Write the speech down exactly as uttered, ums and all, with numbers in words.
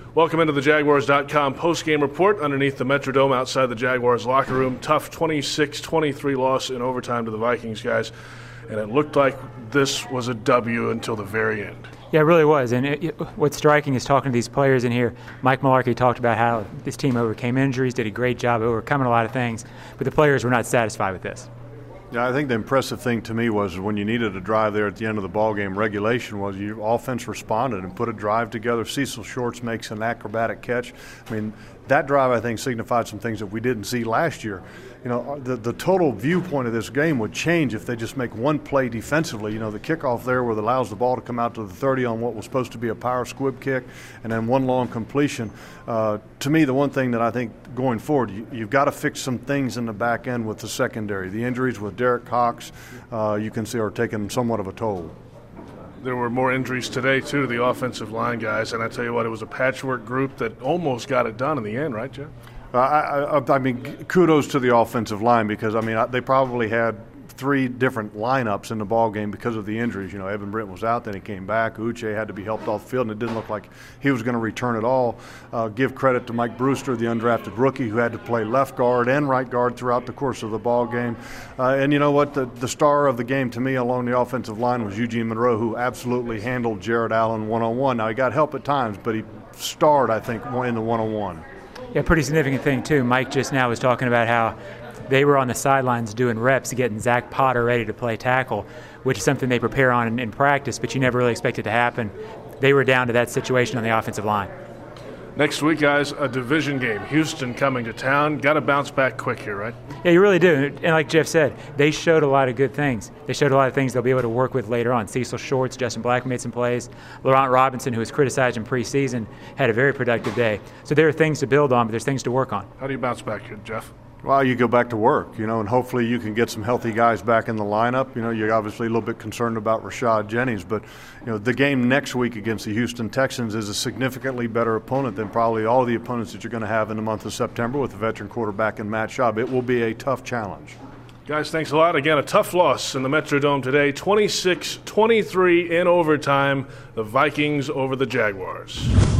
Welcome into the Jaguars dot com post-game report underneath the Metrodome outside the Jaguars locker room. Tough twenty-six twenty-three loss in overtime to the Vikings, guys. And it looked like this was a W until the very end. Yeah, it really was. And it, it, what's striking is talking to these players in here. Mike Mularkey talked about how this team overcame injuries, did a great job overcoming a lot of things, but the players were not satisfied with this. Yeah, I think the impressive thing to me was when you needed a drive there at the end of the ball game, regulation was your offense responded and put a drive together. Cecil Shorts makes an acrobatic catch. I mean, that drive, I think, signified some things that we didn't see last year. You know, the, the total viewpoint of this game would change if they just make one play defensively. You know, the kickoff there where it allows the ball to come out to the thirty on what was supposed to be a power squib kick, and then one long completion. Uh, to me, the one thing that I think going forward, you, you've got to fix some things in the back end with the secondary. The injuries with Derek Cox, uh, you can see, are taking somewhat of a toll. There were more injuries today, too, to the offensive line guys, and I tell you what, it was a patchwork group that almost got it done in the end, right, Jeff? Uh, I, I, I mean, kudos to the offensive line because, I mean, they probably had three different lineups in the ball game because of the injuries. You know, Evan Brent was out, then he came back. Uche had to be helped off the field, and it didn't look like he was going to return at all. Uh, give credit to Mike Brewster, the undrafted rookie, who had to play left guard and right guard throughout the course of the ball game. Uh, and you know what? The, the star of the game to me along the offensive line was Eugene Monroe, who absolutely handled Jared Allen one-on-one. Now, he got help at times, but he starred, I think, in the one-on-one. Yeah, pretty significant thing, too. Mike just now was talking about how they were on the sidelines doing reps, getting Zach Potter ready to play tackle, which is something they prepare on in, in practice, but you never really expect it to happen. They were down to that situation on the offensive line. Next week, guys, a division game. Houston coming to town. Got to bounce back quick here, right? Yeah, you really do. And like Jeff said, they showed a lot of good things. They showed a lot of things they'll be able to work with later on. Cecil Shorts, Justin Black made some plays. Laurent Robinson, who was criticized in preseason, had a very productive day. So there are things to build on, but there's things to work on. How do you bounce back here, Jeff? Well, you go back to work, you know, and hopefully you can get some healthy guys back in the lineup. You know, you're obviously a little bit concerned about Rashad Jennings, but, you know, the game next week against the Houston Texans is a significantly better opponent than probably all the opponents that you're going to have in the month of September with the veteran quarterback in Matt Schaub. It will be a tough challenge. Guys, thanks a lot. Again, a tough loss in the Metrodome today, twenty-six twenty-three in overtime, the Vikings over the Jaguars.